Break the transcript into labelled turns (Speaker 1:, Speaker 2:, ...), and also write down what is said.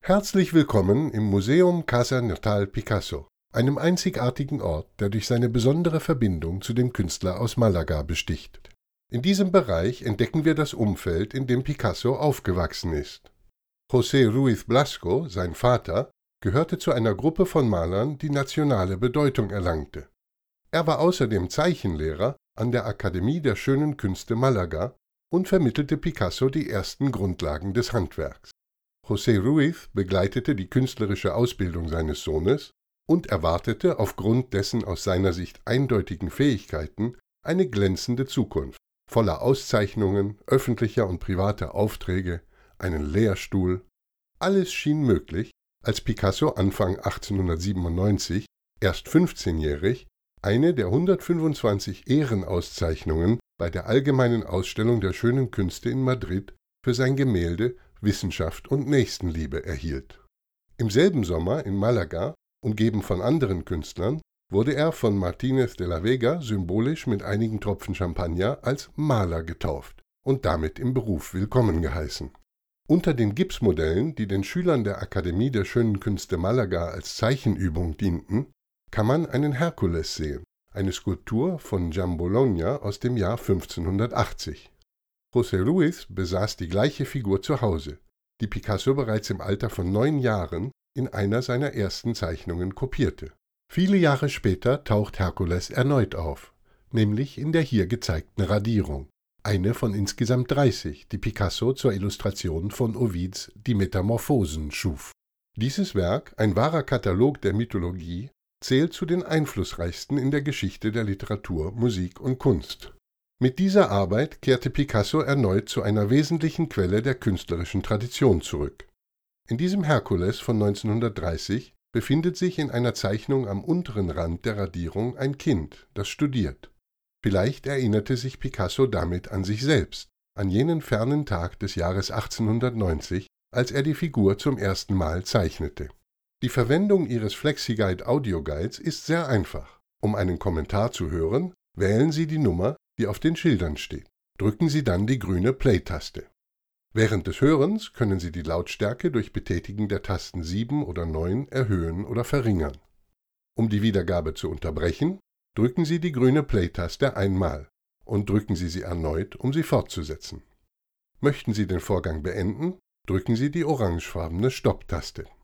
Speaker 1: Herzlich willkommen im Museum Casa Natal Picasso, einem einzigartigen Ort, der durch seine besondere Verbindung zu dem Künstler aus Malaga besticht. In diesem Bereich entdecken wir das Umfeld, in dem Picasso aufgewachsen ist. José Ruiz Blasco, sein Vater, gehörte zu einer Gruppe von Malern, die nationale Bedeutung erlangte. Er war außerdem Zeichenlehrer an der Akademie der Schönen Künste Malaga und vermittelte Picasso die ersten Grundlagen des Handwerks. José Ruiz begleitete die künstlerische Ausbildung seines Sohnes und erwartete aufgrund dessen aus seiner Sicht eindeutigen Fähigkeiten eine glänzende Zukunft, voller Auszeichnungen, öffentlicher und privater Aufträge, einen Lehrstuhl. Alles schien möglich, als Picasso Anfang 1897, erst 15-jährig, eine der 125 Ehrenauszeichnungen bei der Allgemeinen Ausstellung der Schönen Künste in Madrid für sein Gemälde Wissenschaft und Nächstenliebe erhielt. Im selben Sommer in Malaga, umgeben von anderen Künstlern, wurde er von Martínez de la Vega symbolisch mit einigen Tropfen Champagner als Maler getauft und damit im Beruf willkommen geheißen. Unter den Gipsmodellen, die den Schülern der Akademie der Schönen Künste Malaga als Zeichenübung dienten, kann man einen Herkules sehen, eine Skulptur von Gian Bologna aus dem Jahr 1580. José Ruiz besaß die gleiche Figur zu Hause, die Picasso bereits im Alter von 9 Jahren in einer seiner ersten Zeichnungen kopierte. Viele Jahre später taucht Herkules erneut auf, nämlich in der hier gezeigten Radierung, eine von insgesamt 30, die Picasso zur Illustration von Ovids Die Metamorphosen schuf. Dieses Werk, ein wahrer Katalog der Mythologie, zählt zu den einflussreichsten in der Geschichte der Literatur, Musik und Kunst. Mit dieser Arbeit kehrte Picasso erneut zu einer wesentlichen Quelle der künstlerischen Tradition zurück. In diesem Herkules von 1930 befindet sich in einer Zeichnung am unteren Rand der Radierung ein Kind, das studiert. Vielleicht erinnerte sich Picasso damit an sich selbst, an jenen fernen Tag des Jahres 1890, als er die Figur zum ersten Mal zeichnete. Die Verwendung Ihres FlexiGuide Audioguides ist sehr einfach. Um einen Kommentar zu hören, wählen Sie die Nummer, die auf den Schildern steht. Drücken Sie dann die grüne Play-Taste. Während des Hörens können Sie die Lautstärke durch Betätigen der Tasten 7 oder 9 erhöhen oder verringern. Um die Wiedergabe zu unterbrechen, drücken Sie die grüne Play-Taste einmal und drücken Sie sie erneut, um sie fortzusetzen. Möchten Sie den Vorgang beenden, drücken Sie die orangefarbene Stopp-Taste.